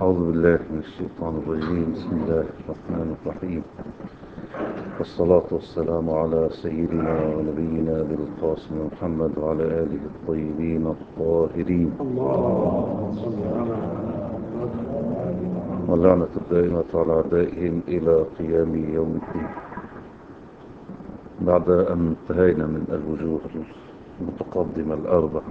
أعوذ بالله من الشيطان الرجيم. بسم الله الرحمن الرحيم، والصلاة والسلام على سيدنا ونبينا بالقاسم محمد وعلى آله الطيبين الطاهرين، اللهم صل على واللعنة الدائمة على أعدائهم إلى قيام يوم الدين. بعد أن انتهينا من الوجوه المتقدمة الأربع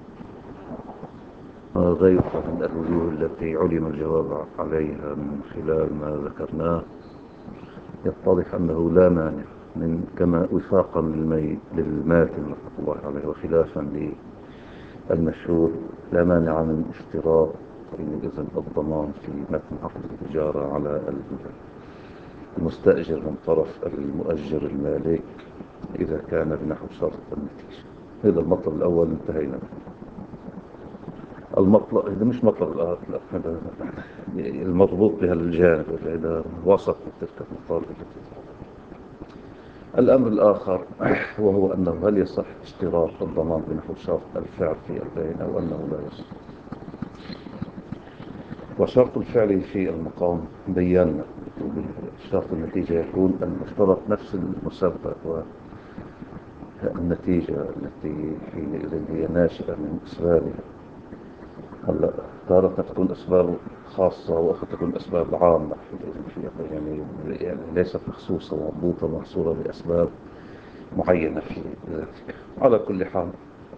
غيرها من الوجوه التي علم الجواب عليها من خلال ما ذكرناه، يتضح أنه لا مانع من كما وفاقا للماتن رحمة الله عليه وخلافا للمشهور، لا مانع من اشتراط إذن الضمان في متن عقد التجارة على المستأجر من طرف المؤجر المالك إذا كان بنحو شرط النتيجة. هذا المطلب الأول انتهينا منه. المطلب إذا مش مطلب هذا المضبوط بها الجانب إذا وصف تلك المطالب التي الأمر الآخر، وهو أنه هل يصح اشتراط الضمان بنحو شرط الفعل في البيع أو أنه لا يصح. وشرط الفعل في المقام بينا شرط النتيجة يكون المشترط نفس المسبب والنتيجة التي حينئذ هي ناشئة من أسبابها. هلا تارة تكون أسباب خاصة وأخرى تكون أسباب عامة، يعني ليست مخصوصة ومضبوطة محصورة بأسباب معينة في ذلك. على كل حال،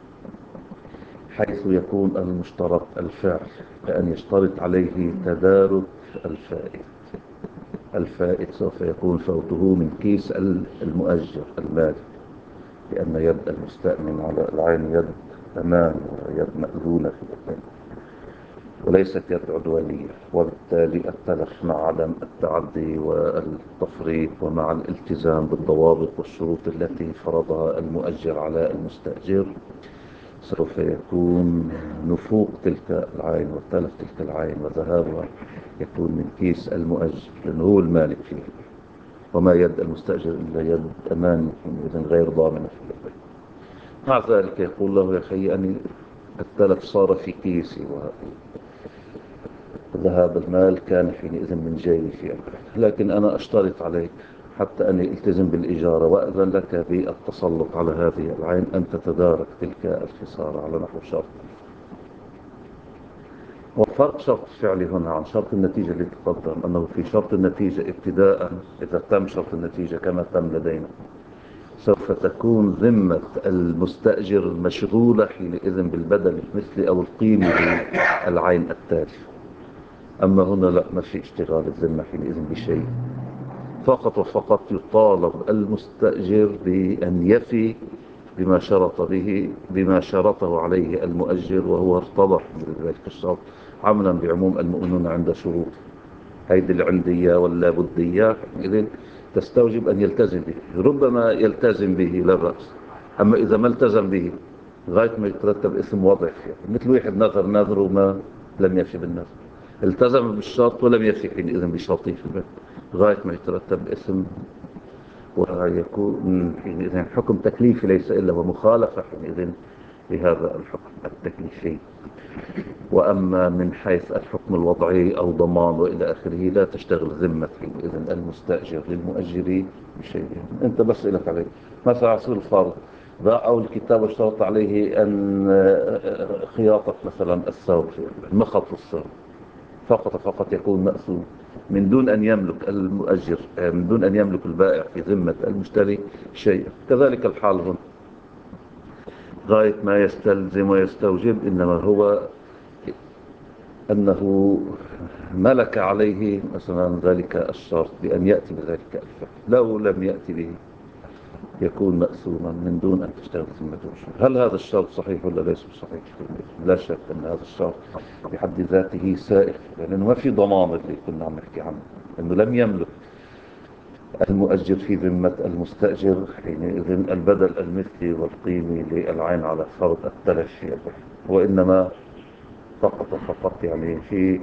حيث يكون المشترط الفعل كأن يشترط عليه تدارك الفائت. الفائت سوف يكون فوته من كيس المؤجر المالك، لأن يد المستأمن على العين يد أمان ويد مأذونة في الأمان وليست يد عدوانية، وبالتالي التلف مع عدم التعدي والتفريط ومع الالتزام بالضوابط والشروط التي فرضها المؤجر على المستأجر سوف يكون نفوق تلك العين وتلف تلك العين وذهابها يكون من كيس المؤجر لأنه هو المالك فيه، وما يد المستأجر إلا يد أمان إذن غير ضامنة في البيت. مع ذلك يقول له يا أخي أني التلف صار في كيسي وذهاب المال كان حينئذ من جيبي في البيت، لكن أنا أشترط عليك حتى أني التزم بالإجارة وأذن لك بالتسلط على هذه العين أن تتدارك تلك الخسارة على نحو شرط. وفرق شرط الفعل هنا عن شرط النتيجة اللي تقدم أنه في شرط النتيجة ابتداء إذا تم شرط النتيجة كما تم لدينا سوف تكون ذمة المستأجر مشغولة حينئذ بالبدل المثلي أو القيمة للعين التالفة. أما هنا لا، ما في اشتغال الذمة حينئذ بشيء، فقط وفقط يطالب المستأجر بأن يفي بما شرطه عليه المؤجر، وهو ارتضح بذلك الشرط عملا بعموم المؤمنون عند شروط. هيدي العندية ولا بدية إذن تستوجب أن يلتزم به، ربما يلتزم به لا بأس. أما إذا ما التزم به غاية ما يترتب اسم وضع فيه، مثل واحد نذر وما لم يفي بالنذر، التزم بالشرط ولم يفي حينئذ بشرطه في البيت، غاية ما يترتب اسم ويكون حينئذ حكم تكليفي ليس إلا ومخالفة حينئذ لهذا الحكم التكليفي. وأما من حيث الحكم الوضعي أو ضمان وإلى آخره لا تشتغل ذمة حينئذ المستأجر للمؤجر بشيء. أنت بس لك عليه مثلا عصير الفارض باعوا الكتاب واشترط عليه أن خياطة مثلا الثوب مخط الثوب فقط يكون مأثوم من دون أن يملك المؤجر، من دون أن يملك البائع في ذمة المشتري شيء. كذلك الحال هنا، غاية ما يستلزم ويستوجب إنما هو أنه ملك عليه مثلا ذلك الشرط بأن يأتي بذلك الفعل، لو لم يأتي به يكون مأثوما من دون أن تشتغل ذمته. هل هذا الشرط صحيح ولا ليس صحيح؟ لا شك أن هذا الشرط بحد ذاته سائغ، لأنه ما في ضمان اللي كنا عم نحكي عنه، أنه لم يملك المؤجر في ذمة المستأجر حينئذ البدل المثلي والقيمي للعين على فرض التلف فيه، وإنما فقط يعني في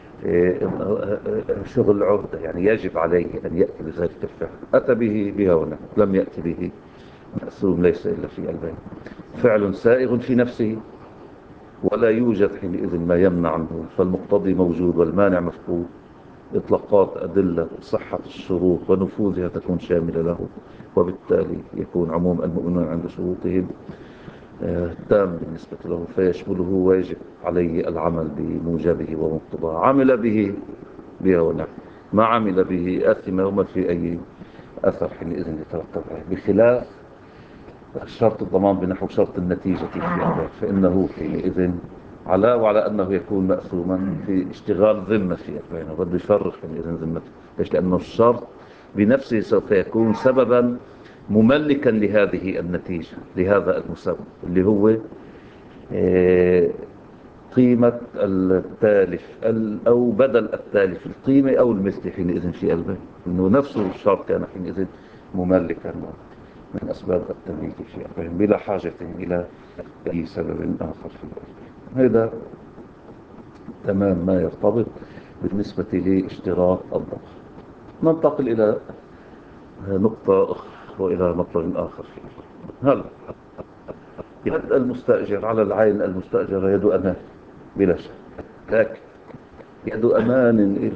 شغل عهدة، يعني يجب عليه أن يأتي بذلك الفعل، أتى به بها ونعم، لم يأتي به مأثوم ليس إلا في البين. فعل سائغ في نفسه ولا يوجد حينئذ ما يمنع عنه، فالمقتضي موجود والمانع مفقود. إطلاقات أدلة صحة الشروط ونفوذها تكون شاملة له، وبالتالي يكون عموم المؤمنون عند شروطهم تام بالنسبة له، فيشمله ويجب عليه العمل بموجبه ومقتضاه. عمل به بها ونعم، ما عمل به آثم وما في أي أثر حينئذ يترتب عليه، بخلاف شرط الضمان بنحو شرط النتيجة في أداء، فإنه حينئذ وعلى أنه يكون مأثوما في اشتغال ذمة في أدائه، بده يفرق حينئذ ذمته. ليش؟ لأنه الشرط بنفسه سوف يكون سببا مملكا لهذه النتيجة، لهذا المسبب اللي هو آه، قيمة التالف أو بدل التالف، القيمة أو المثل حينئذ في قلبه، أنه نفسه الشرط كان حينئذ مملكا من أسباب التمليك في قلبه بلا حاجة إلى أي سبب آخر في قلبه. هذا تمام ما يرتبط بالنسبة لاشتراط الضمان. ننتقل إلى نقطة أخرى وإلى مطلب آخر فيه. هل يد المستأجر على العين المستأجرة يد أمان؟ بلا شك، لكن يد أمان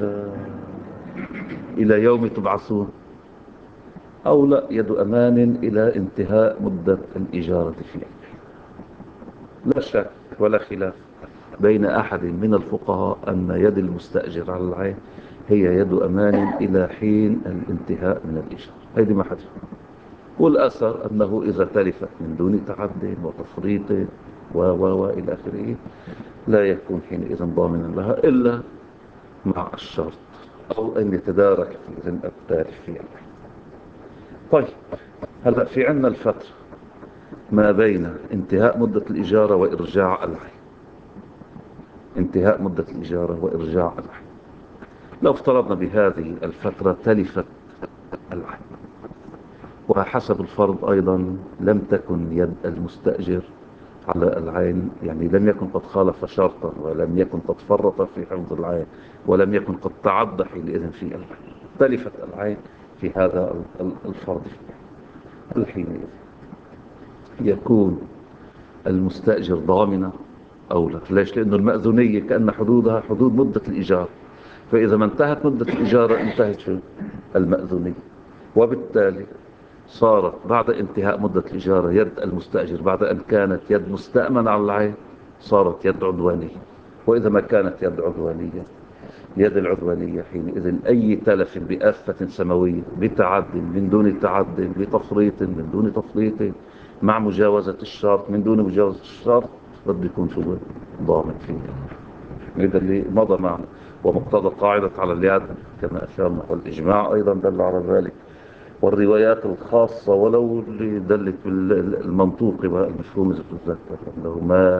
إلى يوم تبعثون، أو لا يد أمان إلى انتهاء مدة الإجارة فيه؟ لا شك ولا خلاف بين أحد من الفقهاء أن يد المستأجر على العين هي يد أمان إلى حين الانتهاء من الإجارة، هذه ما حد. والأثر أنه إذا تلفت من دون تعد وتفريط وإلى آخره لا يكون حينئذ ضامنا لها إلا مع الشرط، أو أن يتدارك حينئذ التالف فيها. طيب، هلأ في عنا الفترة ما بين انتهاء مدة الإجارة وإرجاع العين. انتهاء مدة الإجارة وإرجاع العين، لو افترضنا بهذه الفترة تلفت العين، وحسب الفرض أيضا لم تكن يد المستأجر على العين، يعني لم يكن قد خالف شرطا، ولم يكن قد فرط في حفظ العين، ولم يكن قد تعدى حينئذ في العين، تلفت العين في هذا الفرض. الحين يكون المستأجر ضامنا أو لا؟ ليش؟ لأنه المأذونية كأن حدودها حدود مدة الإيجار، فإذا ما انتهت مدة الإجارة انتهت شو؟ المأذونية، وبالتالي صارت بعد انتهاء مدة الإجارة يد المستأجر بعد أن كانت يد مستأمن على العين صارت يد عدوانية. وإذا ما كانت يد عدوانية، يد العدوانية حينئذ أي تلف بآفة سماوية، بتعد من دون تعد، بتفريط من دون تفريط، مع مجاوزة الشرط من دون مجاوزة الشرط، بده يكون شو؟ ضامن فيه. هذا اللي مضى معنا، ومقتضى قاعدة على اليد كما أشرنا، والإجماع أيضا دل على ذلك، والروايات الخاصة ولو اللي دلت بالمنطوق والمفهوم إذا تتذكر أنه ما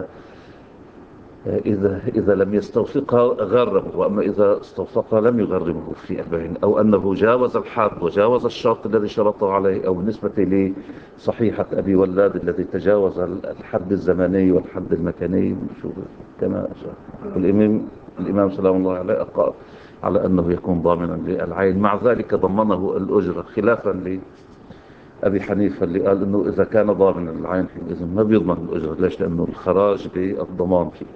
إذا لم يستوثقها غرمه، وأما إذا استوثقها لم يغرمه في 40، أو أنه جاوز الحد وجاوز الشرط الذي شرطه عليه، أو بالنسبة لصحيحة أبي ولاد الذي تجاوز الحد الزماني والحد المكاني شو كما أشار. الإمام سلام الله عليه قال على أنه يكون ضامنا للعين، مع ذلك ضمنه الأجرة، خلافا لأبي حنيفة اللي قال أنه إذا كان ضامنا للعين حينئذ ما بيضمن الأجرة. ليش؟ لأنه الخراج بالضمان فيه.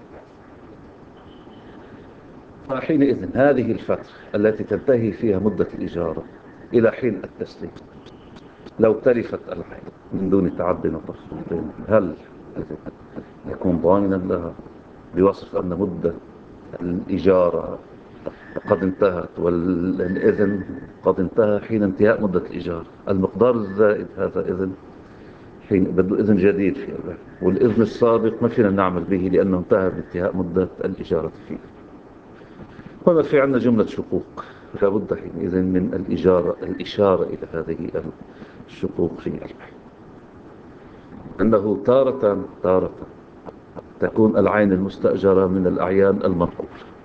فحينئذ هذه الفترة التي تنتهي فيها مدة الإجارة إلى حين التسليم، لو تلفت العين من دون تعد وتفريط، هل يكون ضامنا لها بوصف أن مدة الإجارة قد انتهت والإذن قد انتهى حين انتهاء مدة الإجارة؟ المقدار الزائد هذا إذن حين بده إذن جديد في البيع، والإذن السابق ما فينا نعمل به لأنه انتهى بانتهاء مدة الإجارة فيه. هنا في عندنا جملة شقوق لابد حينئذ من الإشارة إلى هذه الشقوق في البيع، أنه تارة تكون العين المستأجرة من الأعيان المنقولة،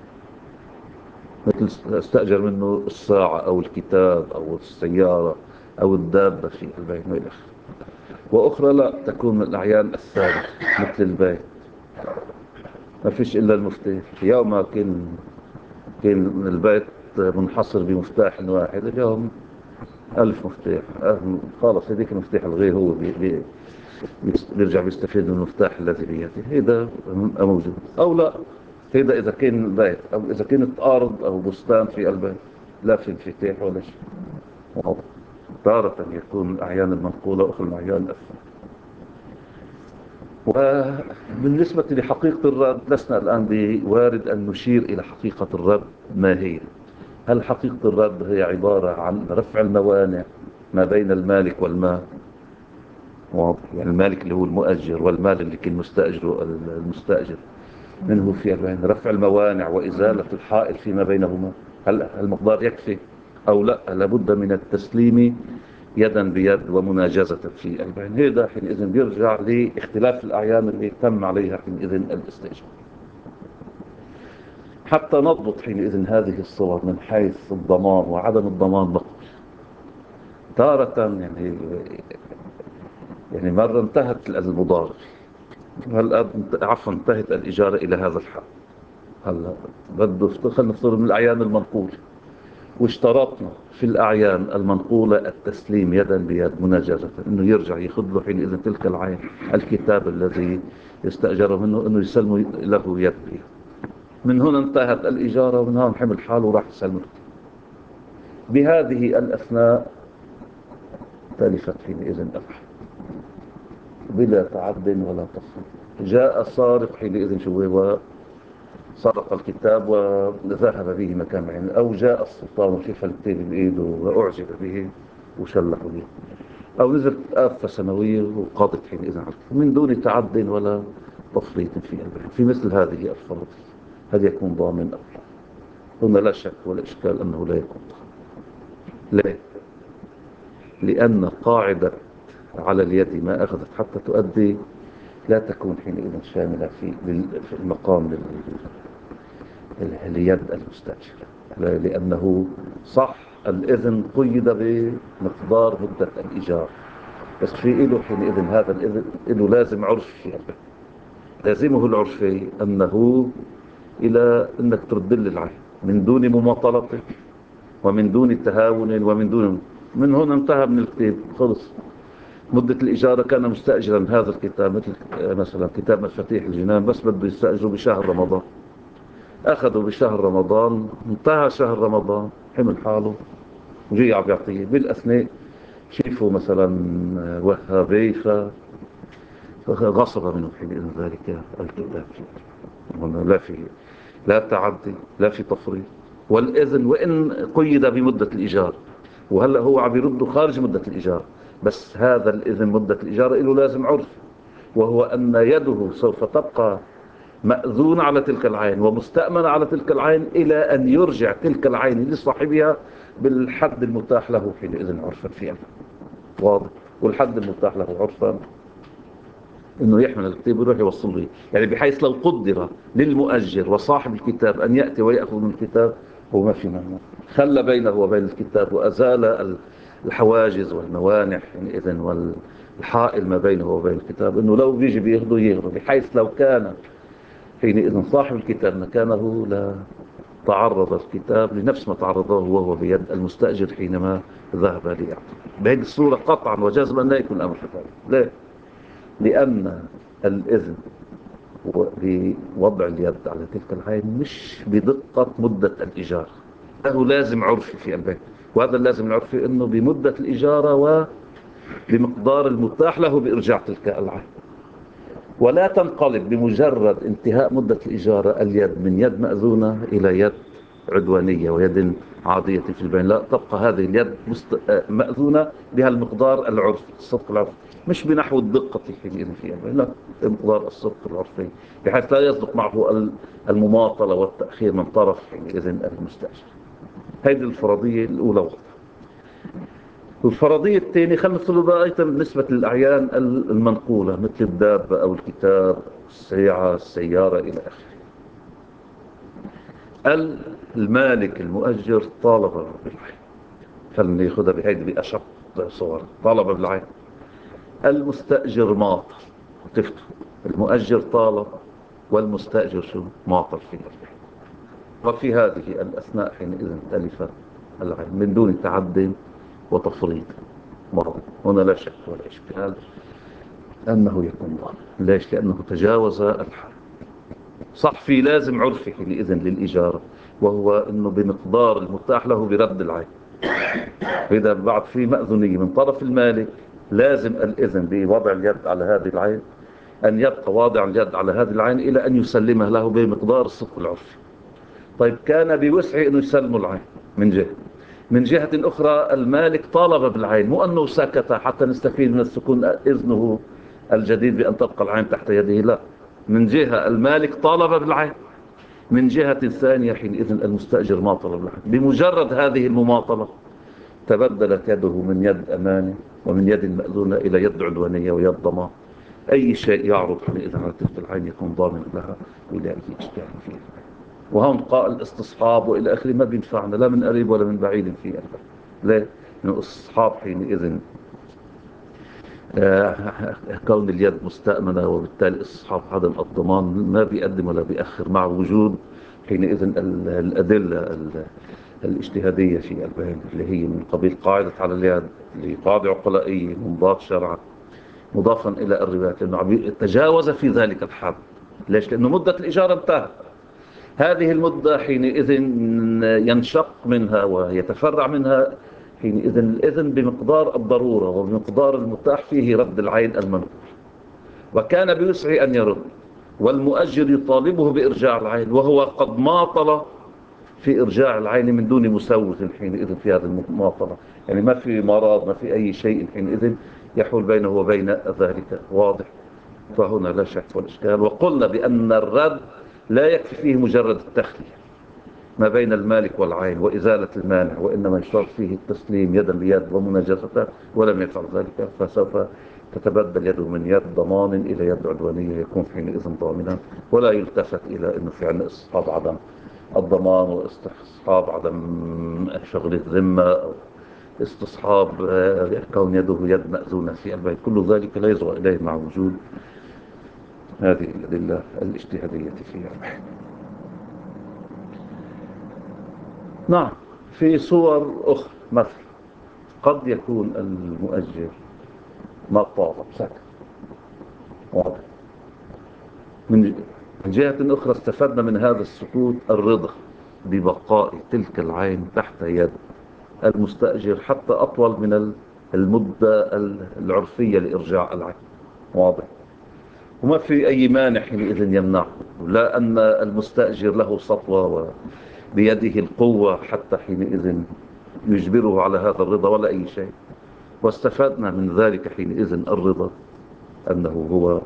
مثل استأجر منه الساعة أو الكتاب أو السيارة أو الدابة في البيت وإلى آخره. وأخرى لا، تكون من الأعيان الثابتة مثل البيت، ما فيش إلا المفتاح. يوم كان البيت منحصر بمفتاح واحد، اليوم 1000 مفتاح، خلاص هذيك المفتاح الغير هو بيرجع بيستفيد من المفتاح الذي بيده، هذا موجود أو لا. هذا إذا كان بيت أو إذا كانت أرض أو بستان في البيت لا في انفتاح ولا شيء. واضح. تارة يكون الأعيان المنقولة أخرى الأعيان الأثناء. وبالنسبة لحقيقة الرد لسنا الآن بوارد أن نشير إلى حقيقة الرد ما هي. هل حقيقة الرد هي عبارة عن رفع الموانع ما بين المالك والمال؟ واضح. يعني المالك اللي هو المؤجر والمال اللي كان المستأجر منه في البين رفع الموانع وإزالة الحائل فيما بينهما. هل المقدار يكفي أو لا؟ لابد من التسليم يدا بيد ومناجزة في البين. هذا حينئذ بيرجع لاختلاف الأعيان اللي تم عليها حينئذ الاستئجار. حتى نضبط حينئذ هذه الصور من حيث الضمان وعدم الضمان نقول تارة يعني مرة انتهت المضاربة، هلا عفوا انتهت الإجارة إلى هذا الحد. هلا بده خلينا نفترض من الأعيان المنقولة، واشترطنا في الأعيان المنقولة التسليم يدا بيد مناجزة، إنه يرجع ياخذ له حينئذ تلك العين الكتاب الذي يستأجر منه إنه يسلمه له يد بيد. من هنا انتهت الإجارة ومن هون حمل حاله وراح يسلمه. بهذه الأثناء تلفت حينئذ الأرحام بلا تعد ولا تفصيل. جاء سارق حينئذ شو هو سرق الكتاب وذهب به مكان معين، أو جاء السلطان وشاف الكتاب بإيده وأعجب به وشلحه به، أو نزلت آفة سنوية وقضت حينئذ على من دون تعد ولا تفريط في البيع. في مثل هذه الفرض هل يكون ضامن أو لا؟ هنا لا شك ولا إشكال أنه لا يكون ضامن. ليه؟ لأن قاعدة على اليد ما أخذت حتى تؤدي لا تكون حينئذ شاملة في المقام ليد المستأجر، لأنه صح الإذن قيد بمقدار مدة الإيجار، بس في له حينئذ هذا الإذن له لازم عرفي، لازمه العرفي أنه إلى أنك ترد لي العين من دون مماطلة ومن دون تهاون ومن دون. من هنا انتهى من الكتاب خلص. مدة الإجارة كان مستأجرا هذا الكتاب مثل مثلا كتاب مفاتيح الجنان، بس بده يستأجره بشهر رمضان، أخذوا بشهر رمضان، انتهى شهر رمضان حمل حاله وجي عم يعطيه بالأثناء شيفوا مثلا وهابي فغصب منه حينئذ ذلك الكتاب. هنا لا تعدي لا في تفريط، والإذن وإن قيد بمدة الإيجار، وهلأ هو عم يرده خارج مدة الإيجار، بس هذا الإذن مدة الإيجار له لازم عرف، وهو أن يده سوف تبقى مأذون على تلك العين ومستأمن على تلك العين إلى أن يرجع تلك العين لصاحبها بالحد المتاح له حينئذ عرفا فيها. واضح. والحد المتاح له عرفا انه يحمل الكتاب ويروح يوصل له، يعني بحيث لو قدر للمؤجر وصاحب الكتاب ان ياتي وياخذ من الكتاب هو ما في مانع، خلى بينه وبين الكتاب وازال الحواجز والموانع حينئذ والحائل ما بينه وبين الكتاب، انه لو بيجي بياخذه بحيث لو كان حينئذ صاحب الكتاب مكانه لا تعرض الكتاب لنفس ما تعرضه وهو بيد المستأجر حينما ذهب ليعطي. بهذه الصورة قطعا وجازما لا يكون الأمر كذلك. لا، لأن الإذن بوضع اليد على تلك العين مش بدقة مدة الإيجار، له لازم عرفي في البيت، وهذا اللازم العرفي أنه بمدة الإجارة وبمقدار المتاح له بإرجاع تلك العين. ولا تنقلب بمجرد انتهاء مدة الإجارة اليد من يد مأذونة إلى يد عدوانية ويد عادية في البين، لا، تبقى هذه اليد مأذونة بها المقدار العرفي، الصدق العرفي، مش بنحو الدقة حينئذ في البين، لا، بمقدار الصدق العرفي بحيث لا يصدق معه المماطلة والتأخير من طرف حينئذ المستأجر. هذه الفرضية الأولى واضحة. والفرضية الثانية خلينا نقول بقى أيضا بالنسبة للأعيان المنقولة مثل الدابة أو الكتاب السيارة السيارة إلى آخره. المالك المؤجر طالب بالعين، خلينا ناخذها بهيدي بأشق صور، طالب بالعين. المستأجر ماطل، تفتوا المؤجر طالب والمستأجر شو ماطل فيه. وفي هذه الأثناء حينئذ تلف العين من دون تعد وتفريط. هنا لا شك ولا إشكال أنه يكون ضامن. ليش؟ لأنه تجاوز الحد. صح، في لازم عرفي حينئذ للإجارة، وهو أنه بمقدار المتاح له برد العين. فإذا بعد في مأذونية من طرف المالك، لازم الإذن بوضع اليد على هذه العين، أن يبقى واضع اليد على هذه العين إلى أن يسلمها له بمقدار الصدق العرفي. طيب كان بوسعه أنه يسلم العين من جهة. من جهة أخرى المالك طالب بالعين، مو أنه سكت حتى نستفيد من السكون إذنه الجديد بأن تبقى العين تحت يده، لا. من جهة المالك طالب بالعين، من جهة ثانية حينئذ المستأجر ما طلب العين. بمجرد هذه المماطلة تبدلت يده من يد أمانة ومن يد المأذونة إلى يد عدوانية ويد ضمان. أي شيء يعرض حينئذ على تلك العين يكون ضامن لها ولا أي إشكال فيها. وهون قال الاستصحاب وإلى آخره ما بينفعنا لا من قريب ولا من بعيد فيها. ليه؟ لأن الاستصحاب حينئذ كون اليد مستأمنة، وبالتالي استصحاب عدم الضمان ما بيقدم ولا بيأخر، مع وجود حينئذ الأدلة الاجتهادية في البيان اللي هي من قبيل قاعدة على اليد، اللي قاعدة عقلائية منضاف شرعا، مضافا إلى الروايات، لأنه تجاوز في ذلك الحد. ليش؟ لأنه مدة الإجارة انتهت. هذه المدة حينئذ ينشق منها ويتفرع منها حينئذ الإذن بمقدار الضرورة وبمقدار المتاح فيه رد العين المنقول، وكان بوسعه أن يرد، والمؤجر يطالبه بإرجاع العين، وهو قد ماطل في إرجاع العين من دون مسوغ حينئذ في هذه المماطلة. يعني ما في مرض، ما في أي شيء حينئذ يحول بينه وبين ذلك. واضح؟ فهنا لا شك ولا إشكال. وقلنا بأن الرد لا يكفي فيه مجرد التخلية ما بين المالك والعين وإزالة المانع، وإنما يشترط فيه التسليم يدا بيد ومناجزته، ولم يفعل ذلك فسوف تتبدل يده من يد ضمان إلى يد عدوانية، يكون حينئذ ضامنا، ولا يلتفت إلى أنه في عندنا استصحاب عدم الضمان واستصحاب عدم شغل الذمة أو استصحاب كون يده يد مأذونة في البيت. كل ذلك لا يصغى إليه مع وجود هذه الأدلة الاجتهادية فيها. نعم، في صور أخرى مثلا قد يكون المؤجر ما طالب سكت، واضح. من جهة أخرى استفدنا من هذا السكوت الرضا ببقاء تلك العين تحت يد المستأجر حتى أطول من المدة العرفية لإرجاع العين، واضح. وما في أي مانع حينئذ يمنعه، لا أن المستأجر له سطوة وبيده القوة حتى حينئذ يجبره على هذا الرضا ولا أي شيء. واستفدنا من ذلك حينئذ الرضا أنه هو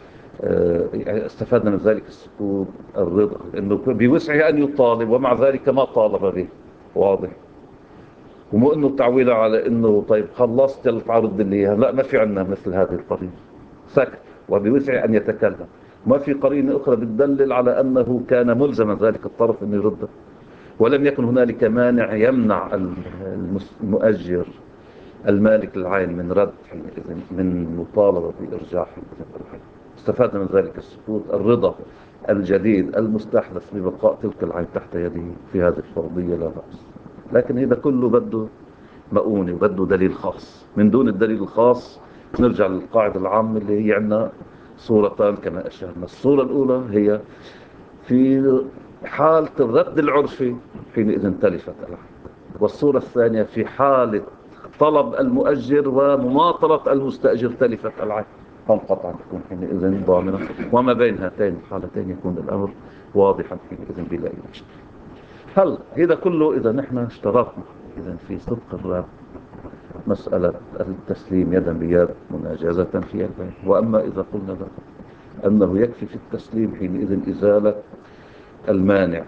يعني استفدنا من ذلك السكوت الرضا، لأنه بوسعه أن يطالب ومع ذلك ما طالب به، واضح. ومو أنه تعويله على أنه طيب خلصت يلا تعرض لي إياها، لا، ما في عندنا مثل هذه القرينة. سكت وبوسعه أن يتكلم، ما في قرينة أخرى بتدلل على أنه كان ملزما ذلك الطرف أن يرده، ولم يكن هنالك مانع يمنع المؤجر المالك العين من رد حينئذ، من مطالبة بإرجاع حينئذ. استفاد من ذلك السكوت الرضا الجديد المستحدث ببقاء تلك العين تحت يده في هذه الفرضية لا بأس. لكن إذا كله بده مؤونة وبده دليل خاص، من دون الدليل الخاص نرجع للقاعدة العامة اللي هي عندنا صورتان كما أشرنا. الصورة الأولى هي في حالة الرد العرفي حينئذ تلفت العين، والصورة الثانية في حالة طلب المؤجر ومماطلة المستأجر تلفت العين، فانقطع تكون حينئذ ضامنة. وما بين هاتين الحالتين يكون الأمر واضحا حينئذ بلا أي مشكلة. هل إذا كله إذا نحن اشترطنا إذا في صدق الرد مسألة التسليم يدا بيد مناجزة في البيت، وأما إذا قلنا أنه يكفي في التسليم حينئذ إزالة المانع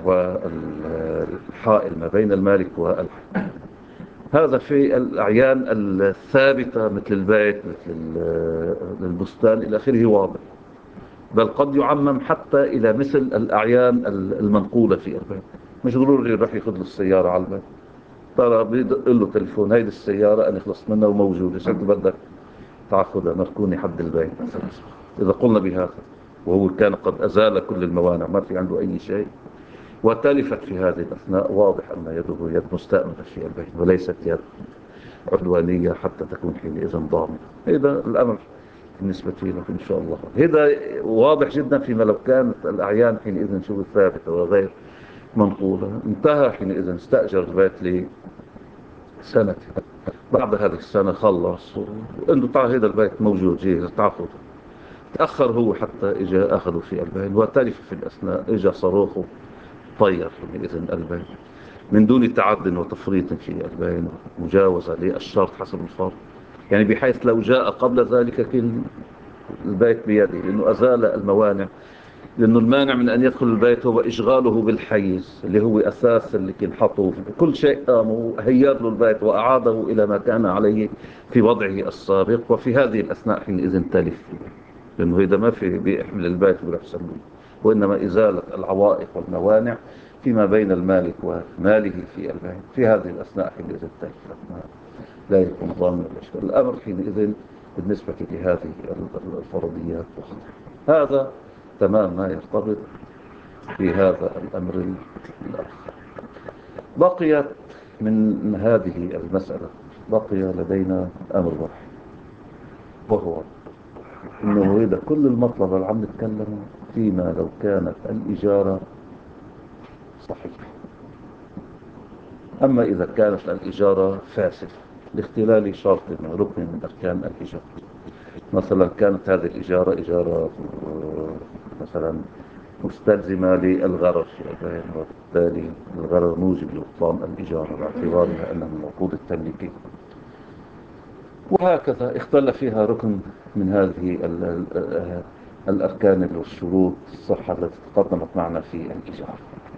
والحائل ما بين المالك والحق، هذا في الأعيان الثابتة مثل البيت مثل البستان إلى آخره واضح. بل قد يعمم حتى إلى مثل الأعيان المنقولة في البيت. مش ضروري يروح ياخذ له السيارة على البيت، ترى بيدق له تليفون هيدي السيارة أنا خلصت منها وموجودة، شو بدك تاخذها مركوني حد البيت. إذا قلنا بهذا وهو كان قد أزال كل الموانع، ما في عنده أي شيء، وتلفت في هذه الأثناء، واضح أن يده يد مستأمنة في البيت وليست يد عدوانية حتى تكون حينئذ ضامنة. إذا الأمر بالنسبة لكم إن شاء الله. هذا واضح جدا فيما لو كانت الأعيان حينئذ شبه ثابتة وغير منقولة. انتهى حينئذ استأجر البيت لسنة، بعد هذه السنة خلص وإنه هذا البيت موجود جاهز تعرفوا. تأخر هو حتى إجا أخذوا في البيت وتلف في الأثناء، إجا صاروخه طير حينئذ البيت من دون تعد وتفريط في البيان، مجاوزة للشرط حسب الفرض، يعني بحيث لو جاء قبل ذلك كان البيت بيده، لأنه أزال الموانع. لأنه المانع من أن يدخل البيت هو إشغاله بالحيز اللي هو أساس اللي كان حطوه، كل شيء قاموا هير له البيت وأعاده إلى ما كان عليه في وضعه السابق. وفي هذه الأثناء حينئذ تلف، لأنه إذا ما في بيحمل البيت ويروح يسلمه، وإنما إزالة العوائق والموانع فيما بين المالك وماله في البيت. في هذه الأثناء حينئذ تلف، لا يكون ضامن الأشكال. الأمر حينئذ بالنسبة لهذه الفرضيات هذا تمام ما يرتبط في هذا الأمر الآخر. بقيت من هذه المسألة بقي لدينا أمر واحد، وهو إنه إذا كل المطلب اللي عم نتكلم فيما لو كانت الإجارة صحيحة. أما إذا كانت الإجارة فاسدة لاختلال شرط من ركن من أركان الإجارة، مثلا كانت هذه الإجارة إجارة مثلا مستلزمة للغرر، وبالتالي الغرر موجب لبطلان الإجارة باعتبارها أنها من العقود التمليكية، وهكذا اختل فيها ركن من هذه الأركان والشروط الصحة التي تقدمت معنا في الإجارة.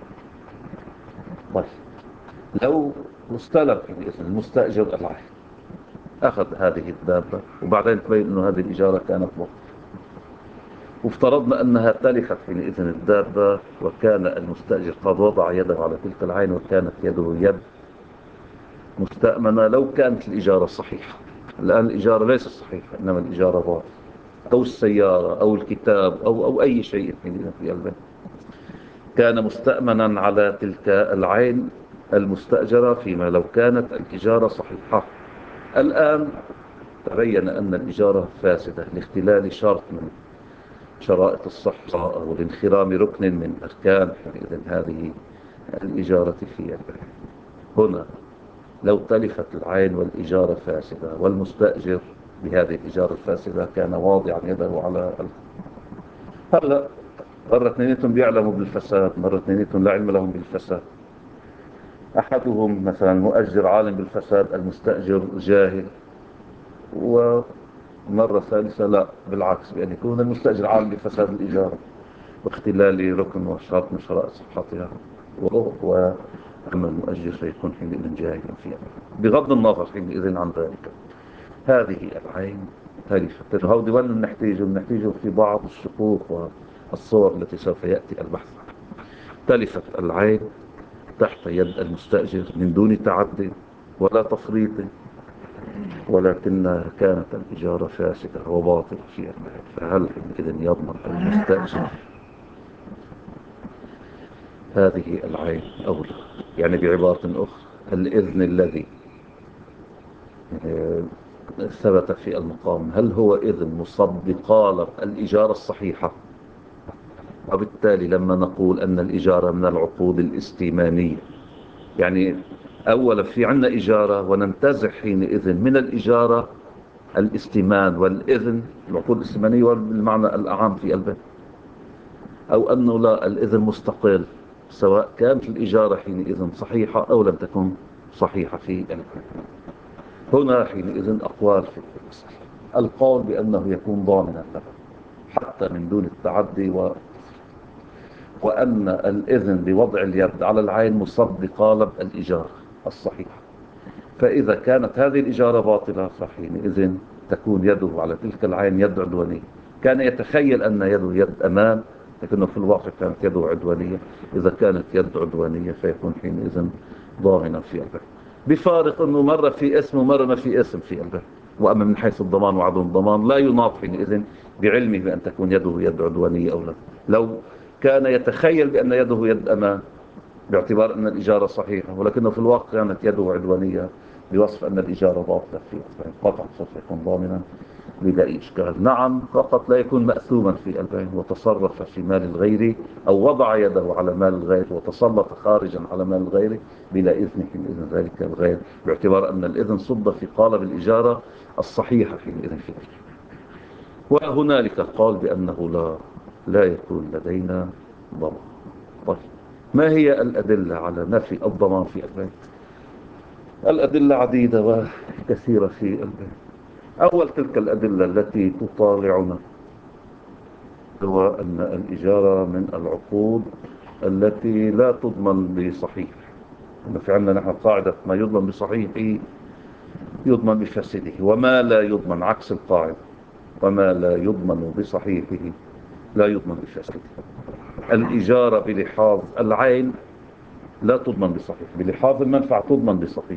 طيب، لو استلم المستأجر العين، أخذ هذه الدابة وبعدين تبين أنه هذه الإجارة كانت باطلة، وافترضنا أنها تلفت حينئذ الدابة، وكان المستأجر قد وضع يده على تلك العين وكانت يده يد مستأمنة. لو كانت الإجارة صحيحة، الآن الإجارة ليست صحيحة إنما الإجارة باطلة، أو السيارة أو الكتاب أو أي شيء حينئذ في البيت، كان مستأمنا على تلك العين المستأجرة فيما لو كانت الإجارة صحيحة. الآن تبين أن الإجارة فاسدة لاختلال شرط من شرائط الصحة أو لانخرام ركن من أركان حينئذ هذه الإجارة في البيت. هنا لو تلفت العين والإجارة فاسدة والمستأجر بهذه الإجارة الفاسدة كان واضعا يده على هلا مرة اثنينتهم بيعلموا بالفساد، مرة اثنينتهم لا علم لهم بالفساد. أحدهم مثلا مؤجر عالم بالفساد، المستأجر جاهل. ومرة ثالثة لا، بالعكس، بأن يكون المستأجر عالم بفساد الإجارة واختلال ركن وشرط من شرائط صحتها، وأما المؤجر فيكون حينئذ جاهلا فيها. بغض النظر حينئذ عن ذلك، هذه العين تلفت. هودي وين نحتاجه في بعض الشقوق والصور التي سوف يأتي البحث عنها. تلفت العين تحت يد المستأجر من دون تعد ولا تفريط، ولكنها كانت الإجارة فاسدة وباطلة في البيت، فهل إذن يضمن المستأجر هذه العين أو لا؟ يعني بعبارة أخرى، الإذن الذي ثبت في المقام هل هو إذن مصدق الإجارة الصحيحة؟ وبالتالي لما نقول أن الإجارة من العقود الاستيمانية، يعني أولا في عنا إجارة وننتزع حينئذ من الإجارة الاستيمان والإذن، العقود الاستيمانية بالمعنى الأعام في البيت، أو أنه لا، الإذن مستقل سواء كانت الإجارة حينئذ صحيحة أو لم تكن صحيحة في البيت. هنا حينئذ أقوال في المسألة. القول بأنه يكون ضامنا له حتى من دون التعدي، وأن الإذن بوضع اليد على العين مصدقة الإجارة الصحيحة. فإذا كانت هذه الإجارة باطلة فحينئذ تكون يده على تلك العين يد عدوانية. كان يتخيل أن يده يد أمان، لكنه في الواقع كانت يده عدوانية. إذا كانت يد عدوانية فيكون حينئذ ضامنا في البيت، بفارق أنه مرة في اسم ومرة ما في اسم في البيت. وأما من حيث الضمان وعدم الضمان لا يناط حينئذ بعلمه بأن تكون يده يد عدوانية أو لا. لو كان يتخيل بأن يده يد أمان باعتبار أن الإجارة صحيحة، ولكنه في الواقع كانت يده عدوانية بوصف أن الإجارة باطلة فيه، قطعا سوف يكون ضامنا بلا إشكال. نعم، فقط لا يكون مأثوما في البيع وتصرف في مال الغير، أو وضع يده على مال الغير وتسلط خارجا على مال الغير بلا إذن حينئذ ذلك الغير، باعتبار أن الإذن صب في قالب الإجارة الصحيحة حينئذ فيه. وهنالك قال بأنه لا يكون لدينا ضمان. طيب، ما هي الأدلة على نفي الضمان في البيع؟ الأدلة عديدة وكثيرة في البيع. أول تلك الأدلة التي تطالعنا هو أن الإجارة من العقود التي لا تضمن بصحيح. في عندنا نحن قاعدة ما يضمن بصحيحه يضمن بفاسده، وما لا يضمن عكس القاعدة، وما لا يضمن بصحيحه لا يضمن بفاسده. الإجارة بلحاظ العين لا تضمن بصحيح، بلحاظ المنفعة تضمن بصحيح،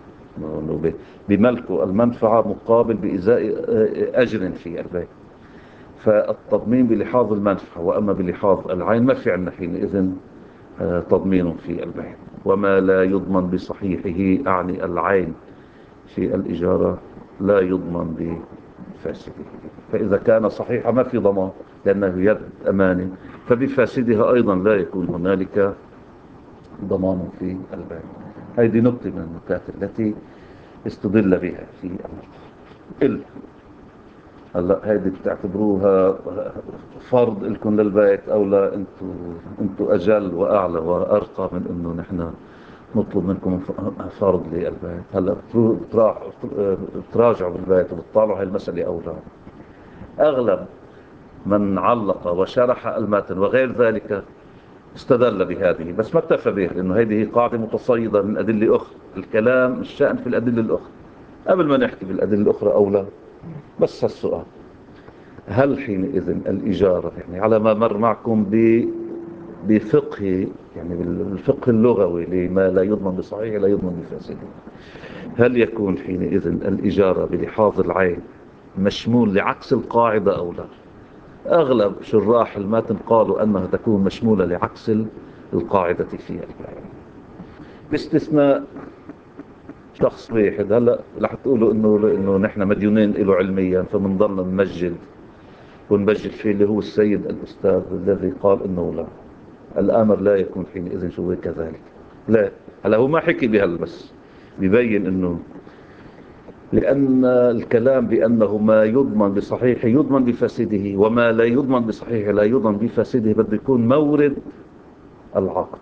بملك المنفعة مقابل بإزاء أجر في البيع. فالتضمين بلحاظ المنفعة، وأما بلحاظ العين ما في عندنا حينئذ تضمين في البيع. وما لا يضمن بصحيحه أعني العين في الإجارة لا يضمن بفاسده. فإذا كان صحيحا ما في ضمان لأنه يد أمان، فبفاسدها أيضا لا يكون هنالك ضمان في البيع. هذه نقطة من النكات التي استدل بها في النص. هلا هيدي بتعتبروها فرض لكم للبيت او لا؟ انتوا اجل واعلى وارقى من انه نحن نطلب منكم فرض للبيت. هلا بتراجعوا بالبيت وبتطالعوا هاي المسألة او لا. اغلب من علق وشرح المتن وغير ذلك استدل بهذه، بس ما اكتفى به، لانه هذه قاعدة متصيدة من ادلة اخرى. الكلام الشأن في الادلة الاخرى. قبل ما نحكي بالادلة الاخرى او لا، بس هالسؤال: هل حينئذ الإجارة، يعني على ما مر معكم بفقه، يعني بالفقه اللغوي لما لا يضمن بصحيح لا يضمن بفاسد، هل يكون حينئذ الإجارة بلحاظ العين مشمول لعكس القاعدة أو لا؟ أغلب شراح المتن قالوا أنها تكون مشمولة لعكس القاعدة فيها، باستثناء شخص واحد. هلا رح تقولوا انه نحن مديونين له علميا فبنضلنا نمجد ونبجل فيه، اللي هو السيد الأستاذ الذي قال إنه لا، الأمر لا يكون حينئذ شو كذلك. لا، هلا هو ما حكي بهال، بس بيبين إنه لأن الكلام بأنه ما يضمن بصحيح يضمن بفاسده، وما لا يضمن بصحيح لا يضمن بفاسده، بده يكون مورد العقد،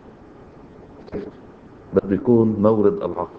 بده يكون مورد العقد.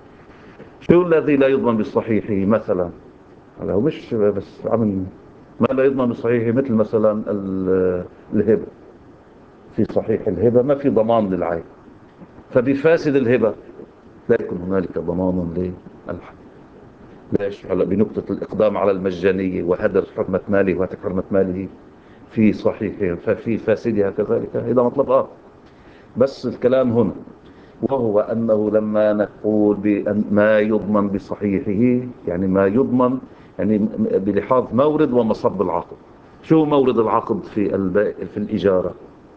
شو الذي لا يضمن بصحيحه مثلا؟ هلا هو مش بس ما لا يضمن بصحيحه، مثل مثلا الهبة. في صحيح الهبة ما في ضمان للعين، فبفاسد الهبة لا يكون هنالك ضمان للحق. ليش؟ هلا بنقطة الإقدام على المجانية وهدر حرمة ماله وهتك حرمة ماله في صحيح، ففي فاسدها كذلك، هذا مطلب آخر. بس الكلام هنا وهو أنه لما نقول بأن ما يضمن بصحيحه، يعني ما يضمن يعني بلحاظ مورد ومصب العقد. شو مورد العقد في الإجارة؟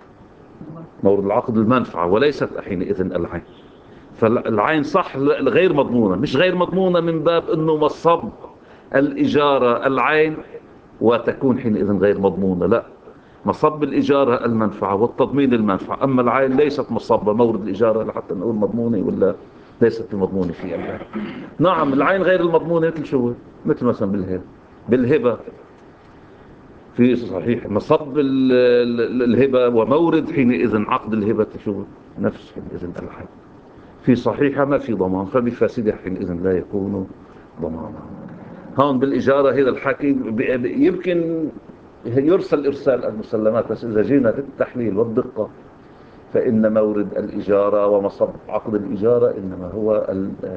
مورد العقد المنفعة وليست حينئذ العين. فالعين صح غير مضمونة، مش غير مضمونة من باب انه مصب الإجارة العين وتكون حينئذ غير مضمونة، لا، مصب الإجارة المنفعة والتضمين المنفعة، أما العين ليست مصبة مورد الإجارة لحتى نقول مضمونة ولا ليست مضمونة في العين. نعم، العين غير المضمونة مثل شو؟ مثل مثلا بالهبة في صحيح مصب الهبة ومورد حينئذ عقد الهبة شو؟ نفس حينئذ العين. في صحيحة ما في ضمان، فبفاسدها حينئذ لا يكون ضمانا. هون بالإجارة هذا الحكي يمكن يرسل إرسال المسلمات، بس إذا جينا للتحليل والدقة فإن مورد الإجارة ومصب عقد الإجارة إنما هو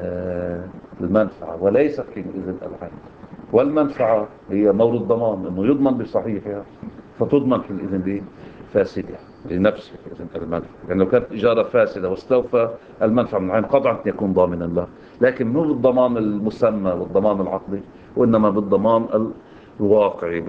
المنفعة وليست حينئذ العين. والمنفعة هي مورد ضمان، إنه يضمن بصحيحها فتضمن حينئذ بفاسدها لنفس المنفعة. يعني لو كانت إجارة فاسدة واستوفى المنفعة من العين قطعا يكون ضامنا له، لكن مو بالضمان المسمى والضمان العقدي، وإنما بالضمان الواقعي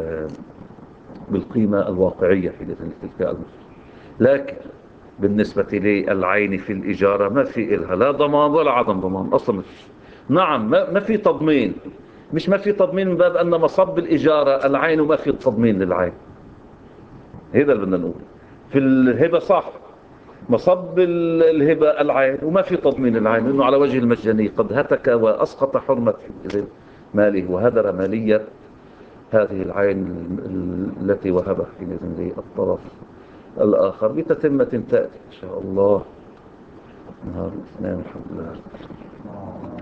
بالقيمة الواقعية حينئذ لتلك المنفعة. لكن بالنسبة للعين في الإجارة ما في إلها لا ضمان ولا عدم ضمان أصلا، ما فيش. نعم، ما في تضمين مش ما في تضمين من باب أن مصب الإجارة العين وما في تضمين للعين. هذا اللي بدنا نقول. في الهبة صح، مصب الهبة العين وما في تضمين العين، لأنه على وجه المجانية قد هتك وأسقط حرمة ماله وهدر مالية هذه العين التي وهبها حينئذ للطرف الآخر بتتمة تأتي إن شاء الله نهار الاثنين الحمد لله.